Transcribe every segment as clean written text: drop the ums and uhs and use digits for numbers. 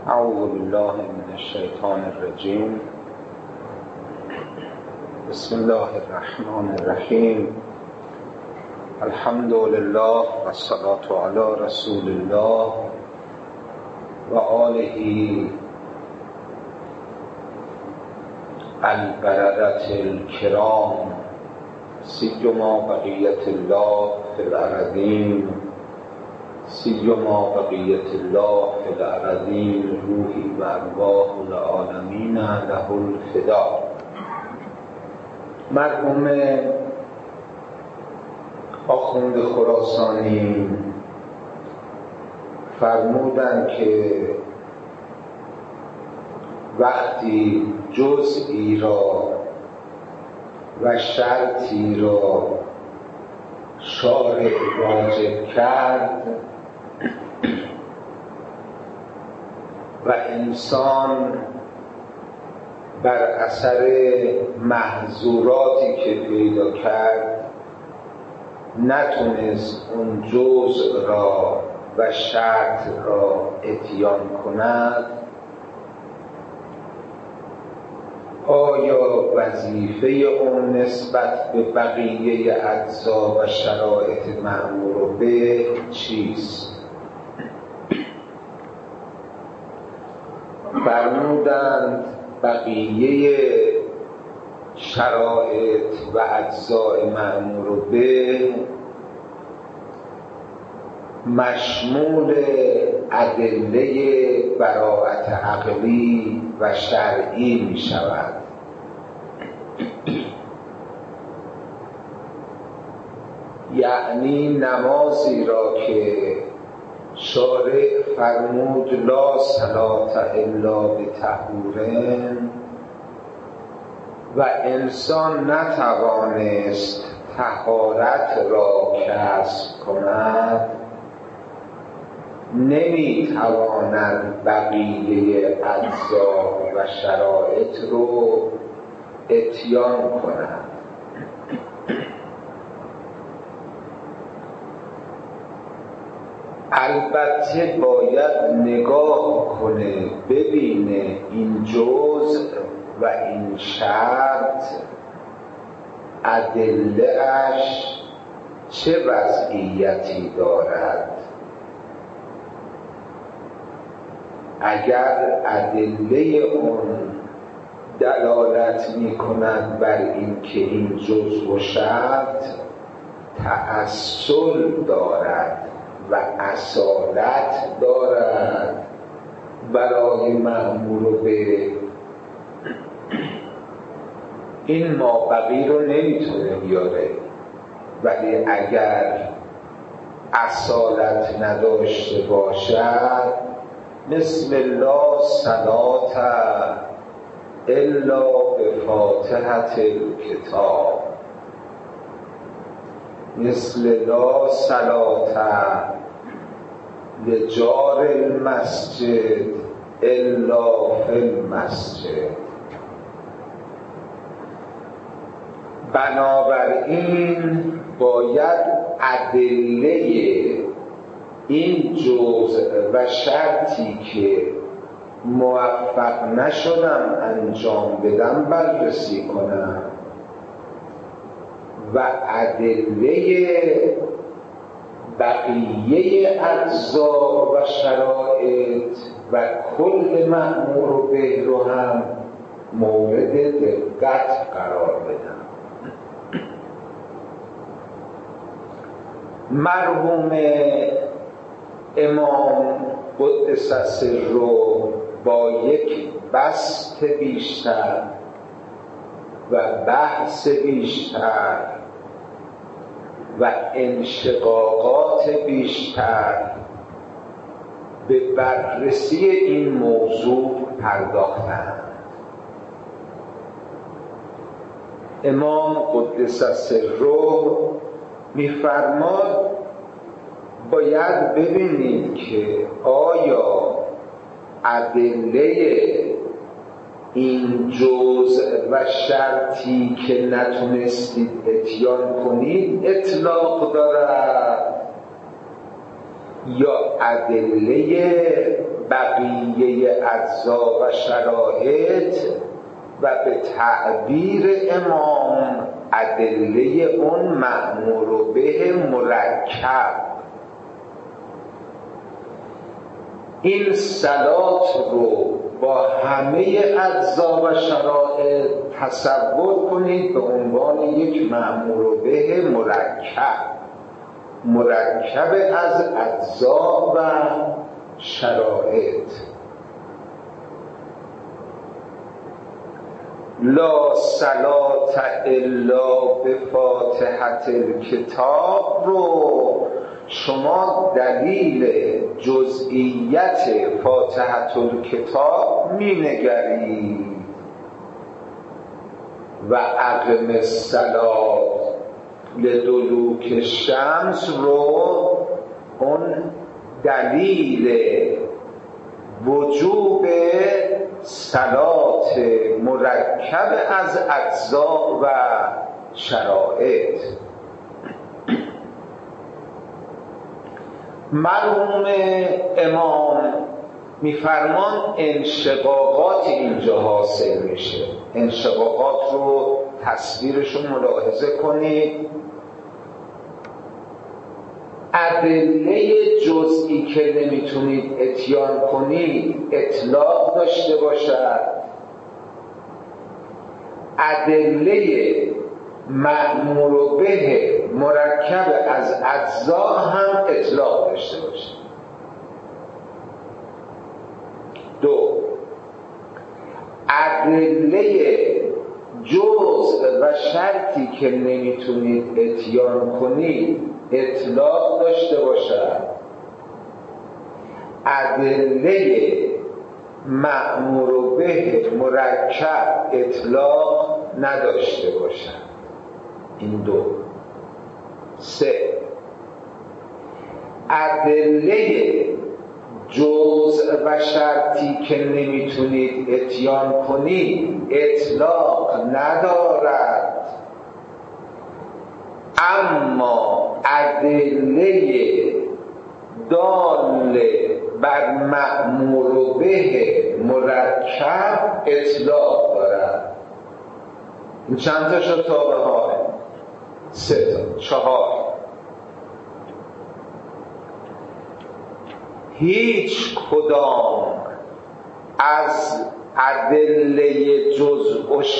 اعوذ بالله من الشیطان الرجیم. بسم الله الرحمن الرحیم. الحمد لله و الصلاة علی رسول الله و آله البررة الکرام، سیما بقیت الله فی الارضین، سیما بقیت الله فی الارضین، روحی و ارواح العالمین له الفدا. مرحوم آخوند خراسانی فرمودند که وقتی جزئی را و شرطی را شارع واجب کرد و انسان بر اثر محظوراتی که پیدا کرد نتونست اون جزء را و شرط را اتیان کند، آیا وظیفه اون نسبت به بقیه اجزا و شرایط مأمور به چیست؟ فرمودند بقیه شرایط و اجزای مأمور به مشمول ادله براءت عقلی و شرعی می شود. یعنی نمازی را که شارع فرمود لا صلاة الا بطهورن و انسان نتوانست طهارت را کسب کند، نمیتواند بقیه اجزا و شرایط رو اتیان کند. البته باید نگاه کنه ببینه این جزء و این شرط ادله اش چه وضعیتی دارد. اگر ادله اون دلالت می کند بر این که این جزء و شرط تأصل دارد و اصالت دارد برای مأمور به، این مابقی رو نمیتونه بیاره. ولی اگر اصالت نداشته باشد، مثل لا صلاة الا بفاتحة الکتاب، مثل لا صلاة لجار المسجد الا فی المسجد. بنابراین باید ادله این جزء و شرطی که موفق نشدم انجام بدم بررسی کنم و ادله بقیه اجزا و شرایط و کل مأمور به رو هم مورد دقت قرار بدم. مرحوم امام قدس سره با یک بسط بیشتر و بحث بیشتر و انشقاقات بیشتر به بررسی این موضوع پرداختند. امام قدس سره می‌فرماد باید ببینید که آیا ادله این جزء و شرطی که نتونستید اتیان کنید اطلاق دارد یا ادله بقیه اجزا و شرایط و به تعبیر امام ادله اون مأمور به مرکب. این صلات رو با همه اجزا و شرایط تصور کنید به عنوان یک مأمور به مرکب از اجزا و شرایط. لا صلاة الا بفاتحة الکتاب رو شما دلیل جزئیت فاتحة الکتاب می نگرید و اقم الصلاة لدلوک الشمس رو اون دلیل وجوب صلات مرکب از اجزا و شرایط. مرحوم امام میفرمان انشقاقات اینجا حاصل میشه. انشقاقات رو تصویرشو ملاحظه کنید. ادله جزئی که نمیتونید اتیان کنید اطلاق داشته باشد، ادله مأمور به مرکب از اجزا هم اطلاق داشته باشد. دو، ادله جزء و شرطی که نمیتونید اتیان کنید اطلاق داشته باشد، ادله مأمور به مرکب اطلاق نداشته باشد. این دو. سه، ادله جزء و شرطی که نمیتونید اتیان کنید اطلاق ندارد، اما ادله دال بر مأمور به مرکب اطلاق دارد. این چند تا شد تابه ها؟ سه تا. چهار، هیچ کدام از ادله جزء و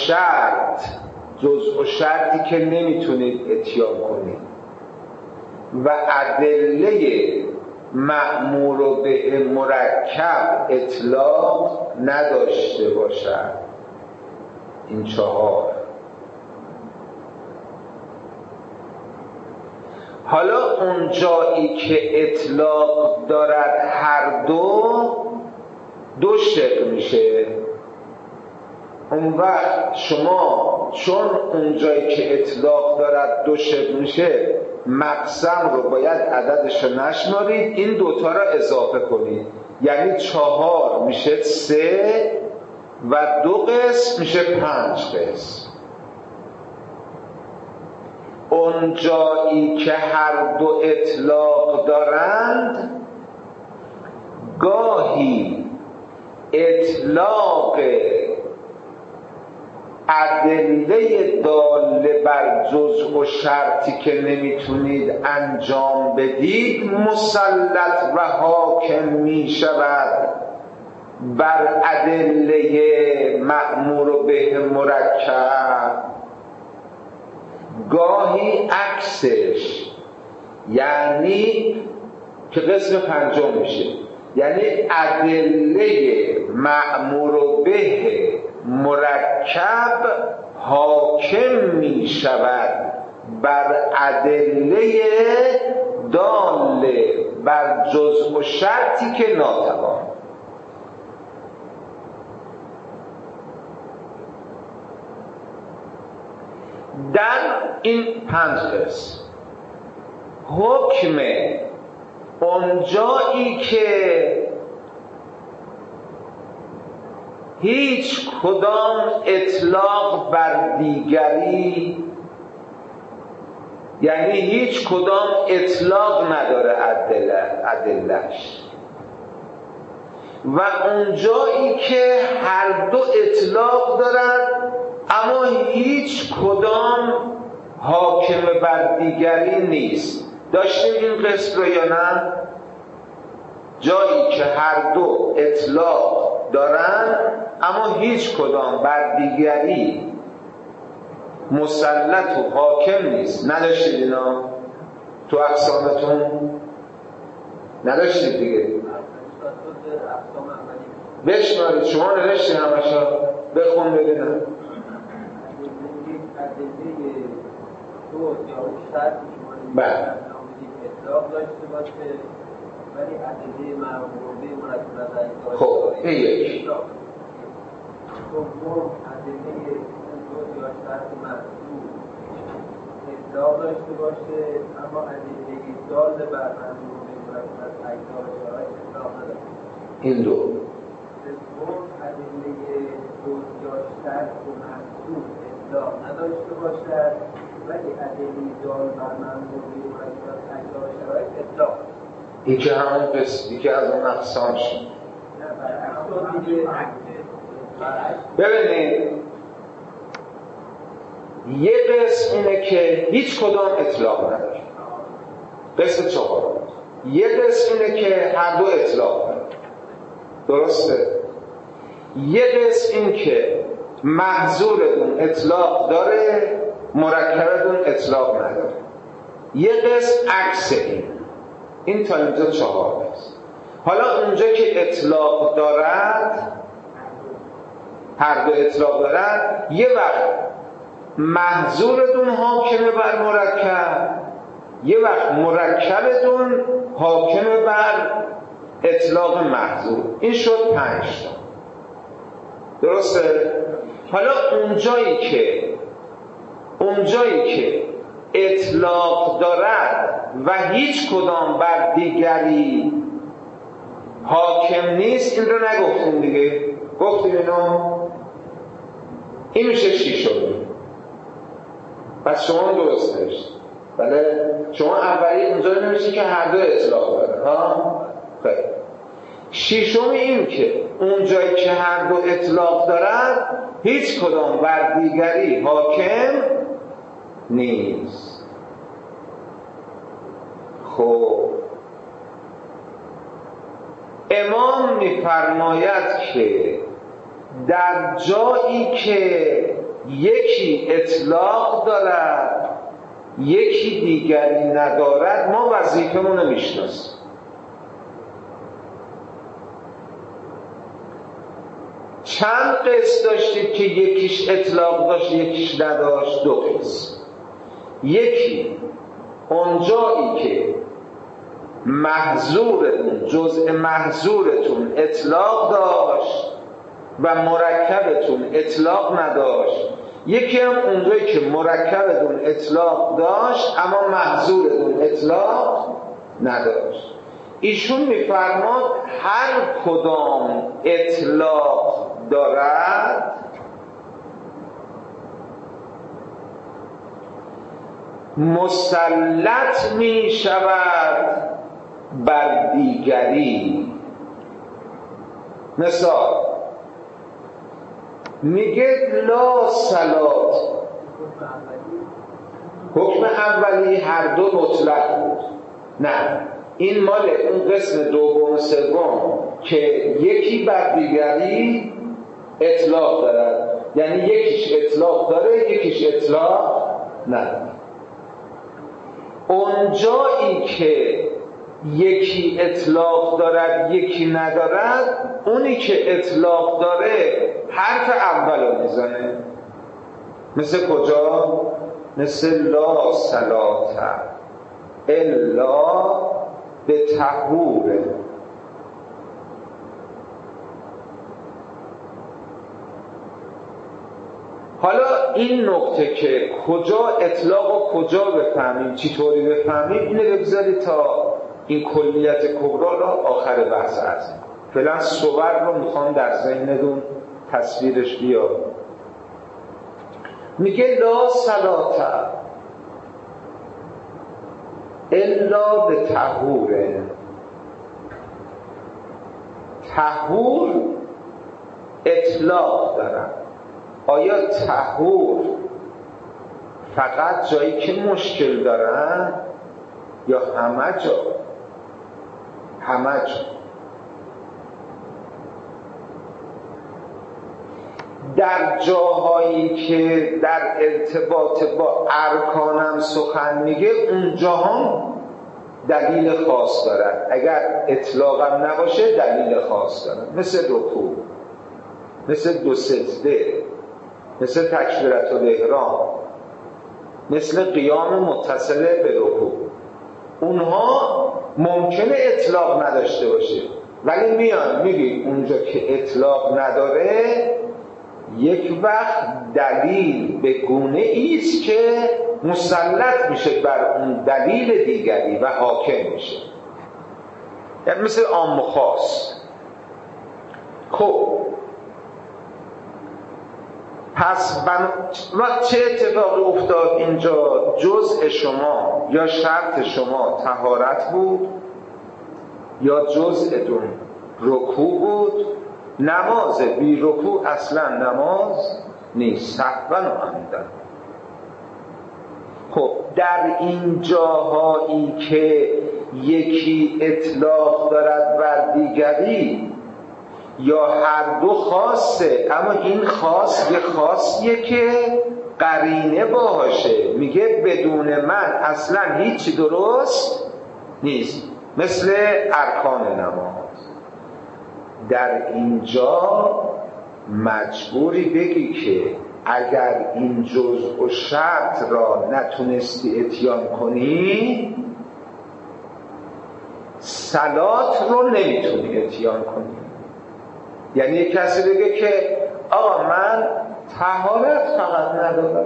شرطی که نمیتونید اتیان کنید و ادله مأمور به مرکب اطلاق نداشته باشد. این چهار. حالا اون جایی که اطلاق دارد هر دو شق میشه. اون وقت شما چون اون جایی که اطلاق دارد دو شق میشه مقسم رو باید عددش رو نشمارید، این دوتا رو اضافه کنید، یعنی 4 میشه 3 و 2 قسم میشه 5 قسم. اون جایی که هر دو اطلاق دارند گاهی اطلاق ادله داله بر جزء و شرطی که نمیتونید انجام بدید مسلط و حاکم می شود بر ادله مأمور به مرکب، گاهی عکسش، یعنی که قسم پنجم میشه، یعنی ادله مأمور به مرکب حاکم می شود بر ادله دال بر جزء و شرطی که ناتوان. در این 5 قسم حکم اونجایی که هیچ کدام اطلاق بر دیگری یعنی هیچ کدام اطلاق نداره ادله‌اش. و اونجایی که هر دو اطلاق دارن اما هیچ کدام حاکم بر دیگری نیست. داشتیم این قسم رو یا نه؟ جایی که هر دو اطلاق دارن اما هیچ کدام بر دیگری مسلط و حاکم نیست. نداشتید اینا تو اقسامتون؟ نداشتید دیگه. بشمارید، شما نوشتید همشا، بخون ببینم. بله. اطلاق داشته باشه ولی ادله معمولی مرکب از خب این یکی. دوم ادله دو یا شرط محدود اطلاق داشته باشه اما ادله دال بر معمولی مرکب از اجزا و شرایط اطلاق نداره. این دو. سوم ادله دو یا شرط محدود اطلاق نداشته باشه ولی ادله دال بر معمولی مرکب از اجزا و شرایط اطلاق. این که همون قسمی که از اون اقسام شد. ببینید یه قسم اینه که هیچ کدام اطلاق نداره، قسم چهارم. یه قسم اینه که هر دو اطلاق داره، درسته؟ یه قسم این که محظورتون اطلاق داره، مرکبتون اطلاق نداره. یه قسم عکس این تا اینجا چهار است. حالا اونجا که اطلاق دارد، هر دو اطلاق دارد، یه وقت محظورتون حاکمه بر مرکب، یه وقت مرکبتون حاکمه بر اطلاق محظور. این شد 5 تا. درسته؟ حالا اونجایی که اطلاق دارد و هیچ کدام بر دیگری حاکم نیست، این رو نگفتیم دیگه. گفتیم اینو؟ این میشه 6. پس شما درست نوشتید. بله شما اولی اونجا رو نوشتید که هر دو اطلاق داره ها؟ خیلی. 6 این که اونجایی که هر دو اطلاق دارد هیچ کدام بر دیگری حاکم نیست. خب امام می‌فرماید که در جایی که یکی اطلاق دارد یکی دیگری ندارد ما وظیفه‌مون رو میشناسیم. چند قسم داشتید که یکیش اطلاق داشت یکیش نداشت؟ 2 قسم. یکی اونجایی که محظورتون، جزء محظورتون اطلاق داشت و مرکبتون اطلاق نداشت. یکی هم اونجایی که مرکبتون اطلاق داشت اما محظورتون اطلاق نداشت. ایشون میفرماد هر کدام اطلاق دارد مسلط می شود بر دیگری. مثال میگه لا صلات، حکم اولی هر دو مطلق بود. نه، این مال اون قسم دوم سوم که یکی بر دیگری اطلاق دارد، یعنی یکیش اطلاق داره یکیش اطلاق نداره. اون جایی که یکی اطلاق دارد یکی ندارد، اونی که اطلاق داره حرف اول رو میزنه. مثل کجا؟ مثل لا صلات الا به طهور. حالا این نکته که کجا اطلاق و کجا بفهمیم، چطوری بفهمیم، اینو بگذارید تا این کلیت کبرا را آخر بحث هست. فعلا صور رو میخوام در ذهنتون تصویرش بیاد. میگه لا صلات الا به طهوره. طهور اطلاق دارن. آیا طهور فقط جایی که مشکل دارن یا همه جا؟ همه جا. در جاهایی که در ارتباط با ارکانم سخن میگه اونجا هم دلیل خاص دارن. اگر اطلاقم نباشه دلیل خاص دارن، مثل رکوع، مثل دو سجده، مثل تکبیرت الاحرام، مثل قیام متصل به رکوع. اونها ممکنه اطلاق نداشته باشه ولی میان میگی اونجا که اطلاق نداره یک وقت دلیل به گونه ایست که مسلط میشه بر اون دلیل دیگری و حاکم میشه، یعنی مثل عام و خاص. خب پس چه اتفاقی افتاد اینجا؟ جزء شما یا شرط شما طهارت بود یا جزء دون رکوع بود. نماز بی رکوع اصلا نماز نیست، سهوا و عمدا. خب در این جاهایی که یکی اطلاق دارد بر دیگری یا هر دو خاصه، اما این خاص یه خاصیه که قرینه باشه، میگه بدون من اصلا هیچی درست نیست، مثل ارکان نماز. در اینجا مجبوری بگی که اگر این جزء و شرط را نتونستی اتیان کنی، صلات رو نمیتونی اتیان کنی. یعنی یک کسی بگه که آقا من طهارت فقط ندارم،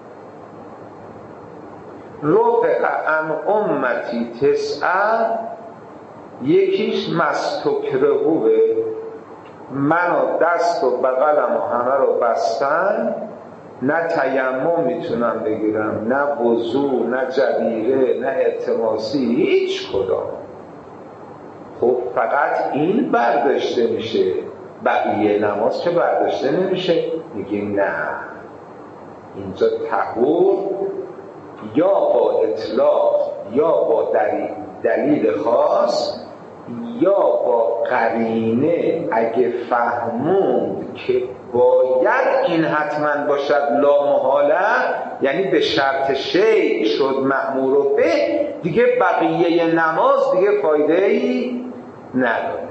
رفع عن امتی تسعه، یکیش مستکرهوه، منو دست و بغلم و همه رو بستن، نه تیمم میتونم بگیرم، نه وضو، نه جبیره، نه التماسی، هیچ کدام. خب فقط این برداشته میشه، بقیه نماز که برداشته نمیشه. میگیم نه، اینجا طهور یا با اطلاق یا با دلیل خاص یا با قرینه اگه فهموند که باید این حتما باشد لا محاله، یعنی به شرط شیء شد مأمور به، دیگه بقیه نماز دیگه فایده ای نداره،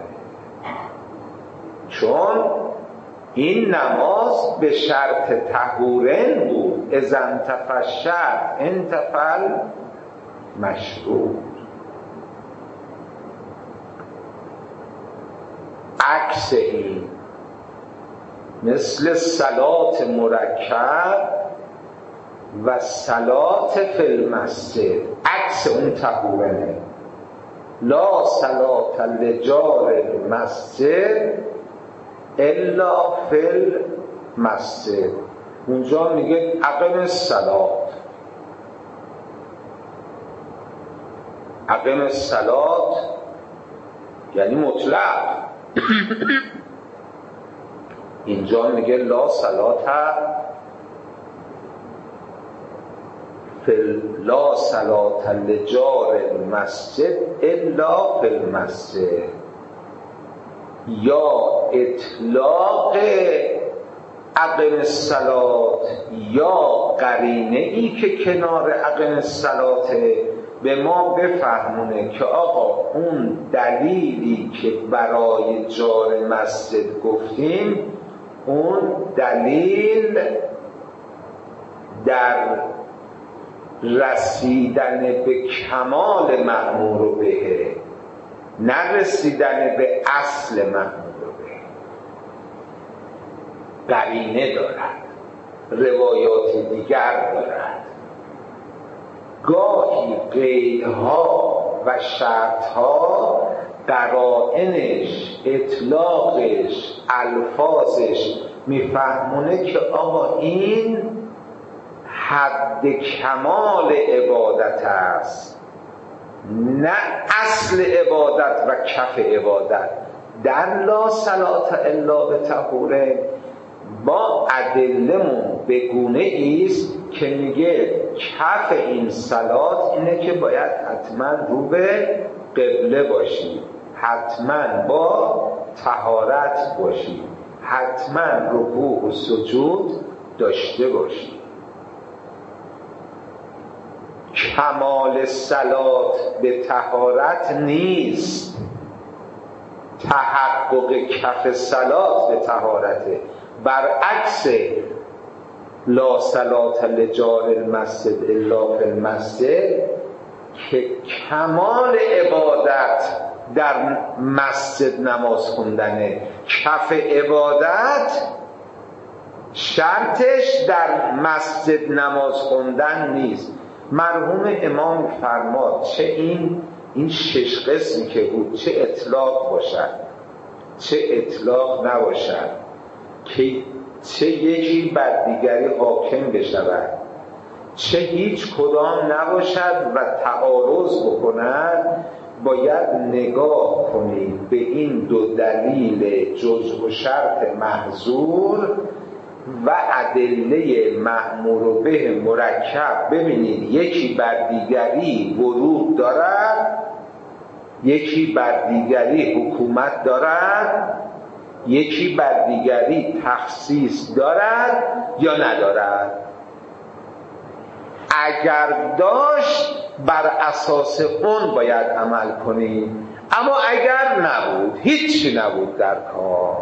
چون این نماز به شرط طهورن بود. اذا انتفى الشرط انتفى المشروط. عکس این مثل صلات مرکب و صلات فی المسجد، عکس اون طهورنه. لا صلات لجار المسجد الا فی المسجد. اونجا میگه اقم الصلات، اقم الصلات یعنی مطلق. اینجا میگه لا صلات لا صلات لجار المسجد الا فی المسجد. یا اطلاق اقم الصلات یا قرینه ای که کنار اقم الصلات به ما بفهمونه که آقا اون دلیلی که برای جار مسجد گفتیم، اون دلیل در رسیدن به کمال مأمور به، نه رسیدن به اصل مأمور به. قرینه دارد، روایات دیگر دارد. گاهی قیدها و شرطها، قرائنش، اطلاقش، الفاظش میفهمونه که آقا این حد کمال عبادت است، نه اصل عبادت و کف عبادت. در لا صلاة الا بطهور با ادله‌مون به گونه ایست که میگه کف این صلات اینه که باید حتما رو به قبله باشی، حتما با طهارت باشی، حتما رکوع و سجود داشته باشی. کمال صلات به طهارت نیست، تحقق کف صلات به طهارته. برعکس لا صلات لجار المسجد الا فی المسجد که کمال عبادت در مسجد نماز خوندنه، کف عبادت شرطش در مسجد نماز خوندن نیست. مرحوم امام فرماد چه این 6 قسمی که بود، چه اطلاق باشد چه اطلاق نباشد، که چه یکی بر دیگری حاکم بشود، چه هیچ کدام نباشد و تعارض بکند، باید نگاه کنید به این 2 دلیل جزء و شرط محظور و ادله مأمور به مرکب. ببینید یکی بر دیگری ورود دارد، یکی بر دیگری حکومت دارد، یکی بر دیگری تخصیص دارد یا ندارد. اگر داشت بر اساس اون باید عمل کنیم، اما اگر نبود، هیچی نبود در کار،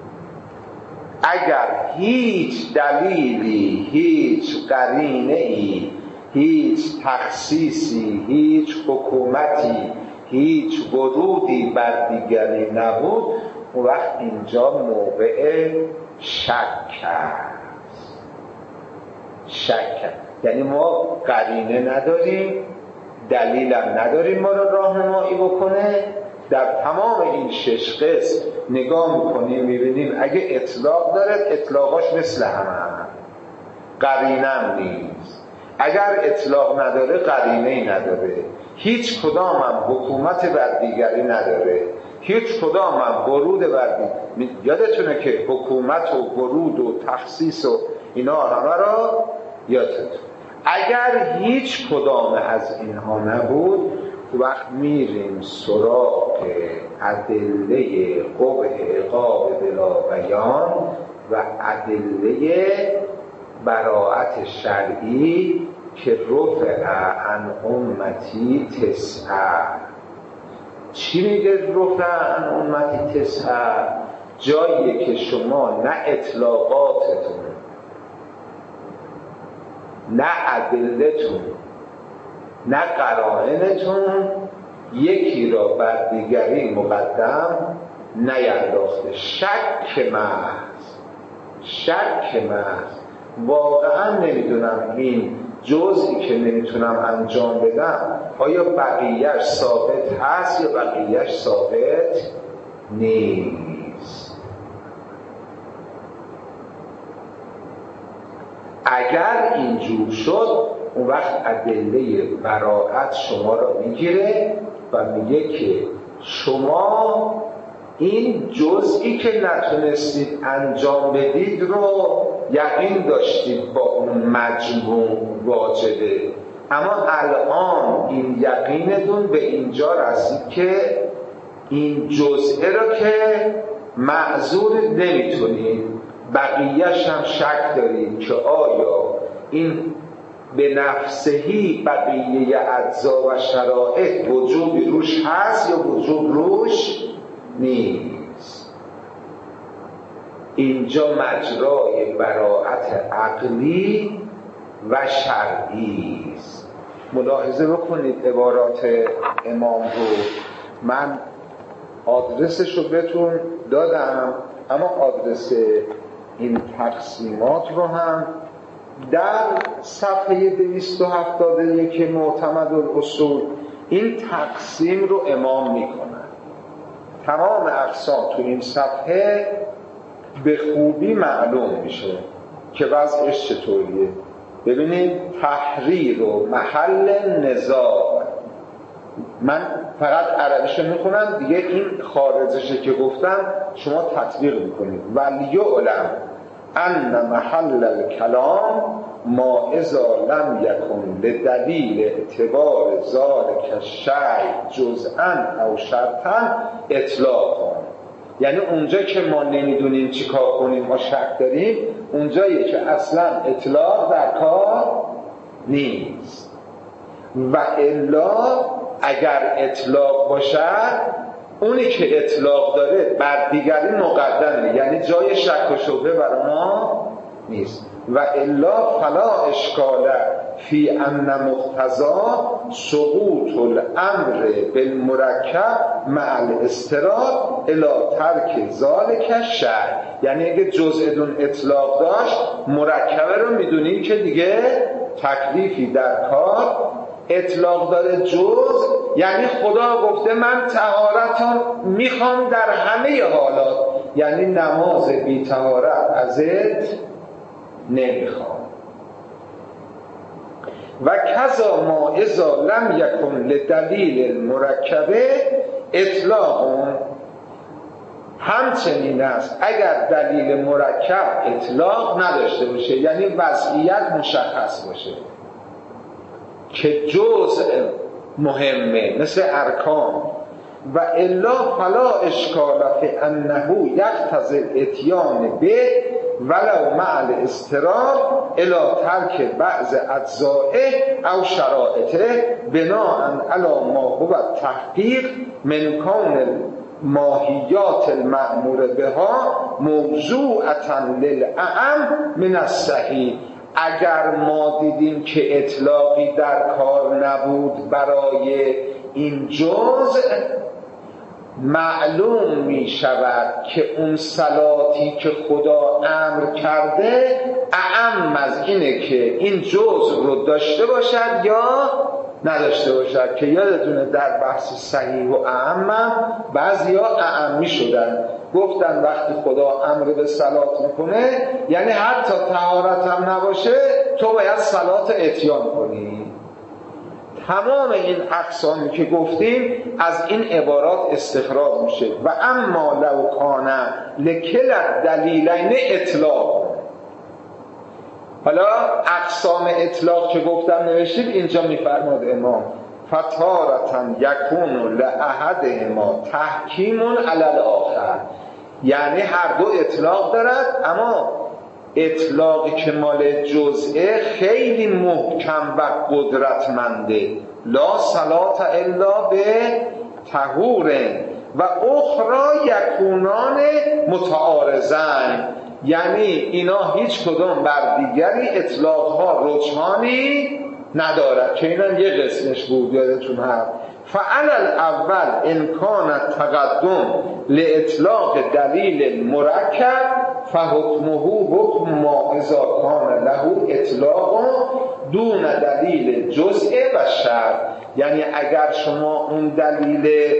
اگر هیچ دلیلی، هیچ قرینه‌ای، هیچ تخصیصی، هیچ حکومتی، هیچ ورودی بر دیگری نبود، اون وقت اینجا موقع شک است. شک یعنی ما قرینه نداریم، دلیلم نداریم ما رو راهنمایی بکنه. در تمام این 6 قسم نگاه میکنیم میبینیم اگه اطلاق داره اطلاقاش مثل همه، قرینم نیست. اگر اطلاق نداره قرینه‌ای نداره، هیچ کدام هم حکومت بر دیگری نداره، هیچ کدام هم ورود بر دیگری. یادتونه که حکومت و ورود و تخصیص و اینا همه را یادتون. اگر هیچ کدام از اینها نبود، وقت میریم سراغ ادله قبح عقاب بلا بیان و ادله براءت شرعی که رفع عن امتی 9. چی میگه رفع عن امتی 9؟ جاییه که شما نه اطلاقاتتون نه ادلتون نه قرائنتون یکی را بر دیگری مقدم نینداخته. شک محض. واقعا نمیدونم این جزئی که نمیتونم انجام بدم آیا بقیهش ثابت هست یا بقیهش ثابت نیست. اگر اینجور شد اون وقت ادله براءت شما را میگیره و میگه که شما این جزئی که نتونستید انجام بدید رو یقین داشتید با اون مجموع واجبه، اما الان این یقینتون به اینجا رسید که این جزئه رو که معذور نمیتونید، بقیه‌اش هم شک دارید که آیا این به نفسهی بقیه اجزا و شرایط وجوبی روش هست یا وجوب روش نیست. اینجا مجرای براءت عقلی و شرعی است. ملاحظه بکنید عبارات امام رو. من آدرسش رو بهتون دادم، اما آدرس این تقسیمات رو هم در صفحه 271 معتمد الاصول این تقسیم رو امام میکنن. تمام اقسام تو این صفحه به خوبی معلوم میشه که وضعش چطوریه. ببینید تحریر و محل نزاع، من فقط عربیشو میخونم دیگه، این خارجشه که گفتم شما تطبیق میکنید. ولیعلم ان محل الکلام ما اذا لم یکن لدلیل اعتبار ذلک الشیء جزءا او شرطا اطلاقا. یعنی اونجا که ما نمیدونیم چی کار کنیم، ما شک داریم، اونجایی که اصلا اطلاق در کار نیست. و الا اگر اطلاق باشد، اونی که اطلاق داره بر دیگری مقدمه، یعنی جای شک و شبهه برای ما نیست. و الا فلا اشکال فی ان مقتضا سقوط الامر بالمرکب مع الاضطرار الی ترک ذلک الشیء. یعنی اگه جزء دون اطلاق داشت، مرکبه رو میدونیم که دیگه تکلیفی در کار اطلاق داره. جز یعنی خدا گفته من طهارت میخوام در همه حالات، یعنی نماز بی طهارت ازت نمیخوام. و کذا ما اذا لم یکن لدلیل المرکبه اطلاق، همچنین است اگر دلیل مرکب اطلاق نداشته باشه، یعنی وضعیت مشخص باشه که جزء مهمه مثل ارکان. و الا فلا اشکال فی انه یقتضی الاتیان به ولو مع الاضطرار الی ترک بعض اجزائه او شرائطه بناء علی ما هو التحقیق من کون ماهیات المأمور بها موضوعة للأعم من الصحیح. اگر ما دیدیم که اطلاقی در کار نبود برای این جزء، معلوم می شود که اون صلاتی که خدا امر کرده اعم از اینه که این جزء رو داشته باشد یا نداشته باشد. که یادتونه در بحث صحیح و اعم بعضیا اعمی شدن، گفتن وقتی خدا امر به صلات میکنه یعنی حتی طهارت هم نباشه تو باید صلات اتیان کنی. تمام این اقسامی که گفتیم از این عبارات استخراج میشه. و اما لو کان لکل دلیلین اطلاق، حالا اقسام اطلاق که گفتم نوشتید اینجا میفرماد امام فتارةً یکون لأحدهما تحکیم علی الآخر، یعنی هر دو اطلاق دارد، اما اطلاقی که مال جزئه خیلی محکم و قدرتمنده، لا صلاة الا به طهور، و اخرى یکونان متعارضان، یعنی اینا هیچ کدوم بر دیگری اطلاقها رجحانی ندارد که اینا یه قسمش بود یادتون هست. فعل الاول ان کان التقدم لاطلاق دلیل مرکب فحکمه حکم ما اذا کان له اطلاق دون دلیل جزء و شرط. یعنی اگر شما اون دلیل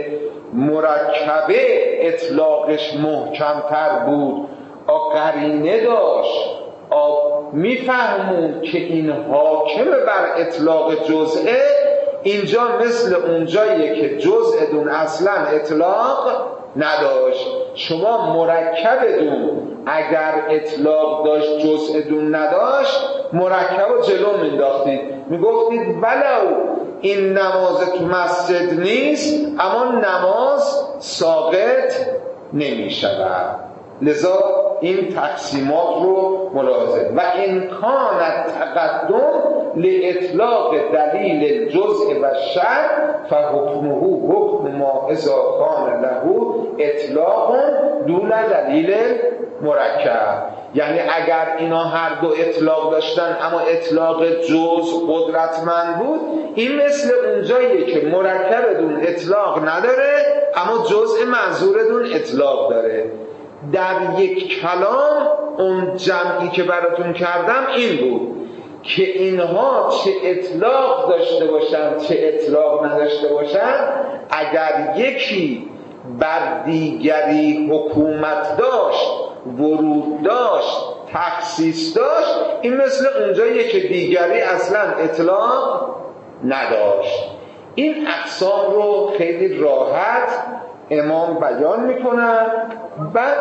مرکبه اطلاقش محکمتر بود، قرینه داشت، میفهمون که این حاکم بر اطلاق جزئه، اینجا مثل اونجاییه که جزء دون اصلا اطلاق نداشت. شما مرکب دون اگر اطلاق داشت جزء دون نداشت، مرکب رو جلو مینداختید، میگفتید ولو این نماز تو مسجد نیست اما نماز ساقط نمیشود. لذا این تقسیمات رو ملاحظه. و امکان تقدم لاطلاق دلیل الجزء و شرط فحکمه حکم ما اذا کان له اطلاق دون دلیل مرکب. یعنی اگر اینا هر دو اطلاق داشتن اما اطلاق جزء قدرتمند بود، این مثل اونجاییه که مرکب دون اطلاق نداره اما جزء منظور دون اطلاق داره. در یک کلام اون جمعی که براتون کردم این بود که اینها چه اطلاق داشته باشن چه اطلاق نداشته باشن، اگر یکی بر دیگری حکومت داشت، ورود داشت، تخصیص داشت، این مثل اونجاییه که دیگری اصلا اطلاق نداشت. این اقسام رو خیلی راحت امام بیان میکنن. بعد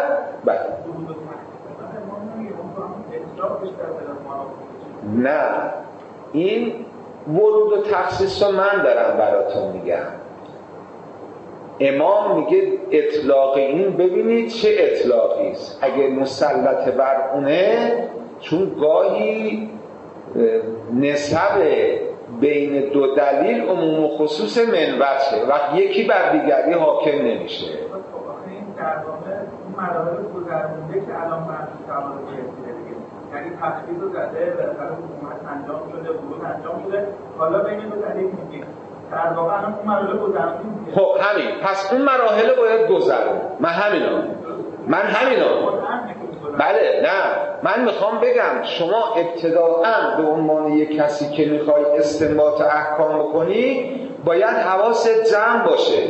نه، این ورود و تخصیص رو من دارم براتون میگم. امام میگه اطلاق این، ببینید چه اطلاقی است. اگه مسلط بر اونه، چون گاهی نسب بین دو دلیل عموم و خصوص منبعشه، وقت یکی بر دیگری حاکم نمیشه. این در واقع اون مراحل گذرونده که الان مرحله تعارض رسیده دیگه، یعنی تخصیص رو زده بالاخره حکومت انجام شده، ورود انجام شده، حالا بین دو دلیل میگه در واقع الان اون مراحل گذرونده. خب همین، پس اون مراحل باید گذرون. من همینا بله، نه، من میخوام بگم شما ابتداءً به عنوان یک کسی که میخوای استنباط احکام بکنی، باید حواست جمع باشه.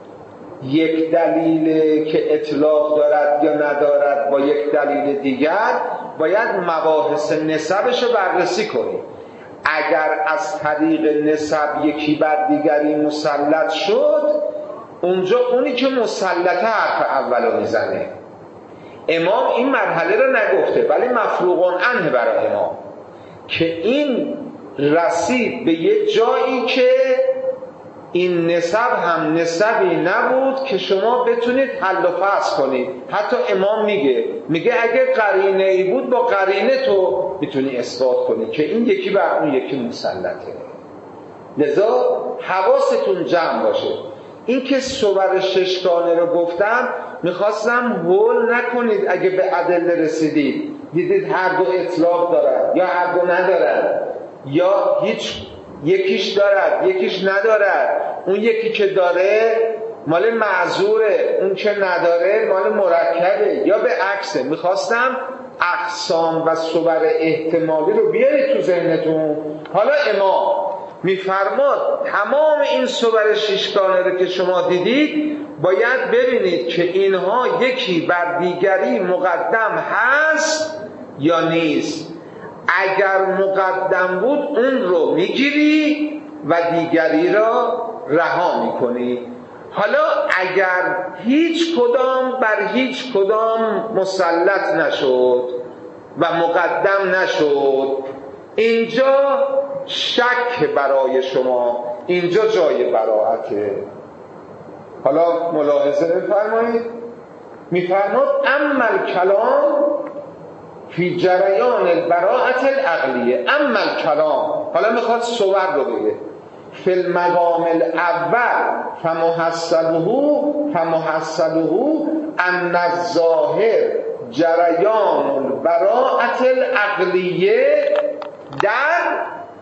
یک دلیل که اطلاق دارد یا ندارد با یک دلیل دیگر، باید مباحث نسبش رو بررسی کنی. اگر از طریق نسب یکی بر دیگری مسلط شد، اونجا اونی که مسلطه حرف اولو میزنه. امام این مرحله رو نگفته، ولی مفروغ عنه برای امام که این رسید به یه جایی که این نسب هم نسبی نبود که شما بتونید حل و فصل کنید. حتی امام میگه اگه قرینه ای بود، با قرینه تو میتونی اثبات کنی که این یکی بر اون یکی مسلطه. لذا حواستون جمع باشه. این که صور ششگانه رو گفتم، میخواستم هول نکنید. اگه به ادله رسیدید دیدید هر دو اطلاق دارد یا هر دو ندارد، یا یکیش دارد یکیش ندارد، اون یکی که داره مال معذوره، اون که نداره مال مرکبه، یا به عکسه. میخواستم اقسام و صور احتمالی رو بیارید تو ذهنتون. حالا امام میفرماد تمام این صور ششگانه رو که شما دیدید باید ببینید که اینها یکی بر دیگری مقدم هست یا نیست. اگر مقدم بود اون رو میگیری و دیگری را رها میکنی. حالا اگر هیچ کدام بر هیچ کدام مسلط نشد و مقدم نشد، اینجا شک برای شما، اینجا جای براعته. حالا ملاحظه بفرمایید. میفرماد اما الکلام فی جریان البراءة العقلیه. اما الکلام، حالا میخواد صور رو بگه. فی المقام الاول فمحصله ان الظاهر جریان البراءة العقلیه در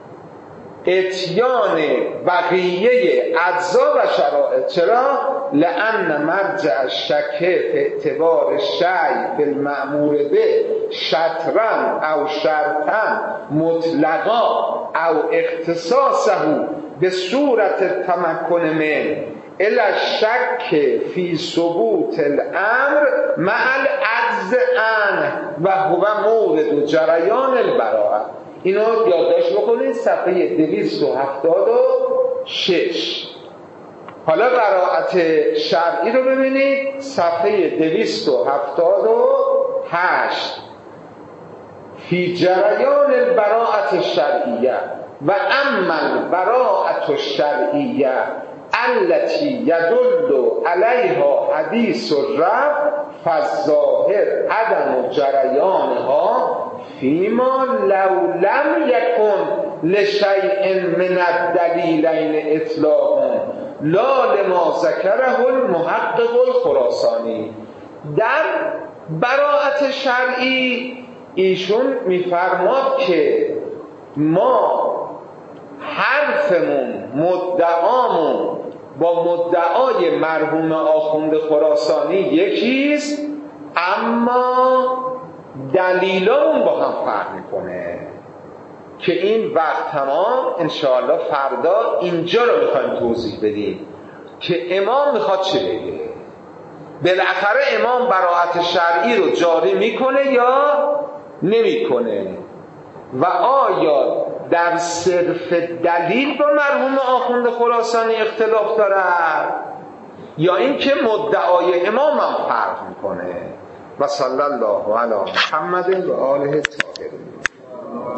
اتیان بقیه اجزا و شرایط. چرا؟ لأن مرجع الشک فی اعتبار الشیء بالمأمور به شطرا او شرطا مطلقا او اختصاصه به صورت التمکن من الی الشک فی ثبوت الامر مع العجز عنه و هو مورد جریان البراءة. اینو یادداشت بکنید، صفحه 276. حالا براءت شرعی رو ببینید، صفحه 278. فی جریان البراءة الشرعیه و اما البراءة الشرعیه التي يدل عليها حديث الرب فالظاهر عدم جريانها فيما لو لم يكن لشيء من الدليلين اطلاق لا لما ذكره المحقق الخراسانی. در براءت شرعی ایشون میفرماد که ما حرفمون، مدعامون با مدعای مرحوم آخوند خراسانی یکیست، اما دلیلامون با هم فرق میکنه که این وقت تمام انشاءالله فردا اینجا رو میخوایم توضیح بدیم که امام میخواد چه بگه. بالاخره امام براءت شرعی رو جاری میکنه یا نمیکنه و آیا در صرف دلیل با مرحوم آخوند خراسانی اختلاف دارد یا اینکه مدعای امام هم فرق میکنه. و صلی الله علی محمد و آله الطاهرین.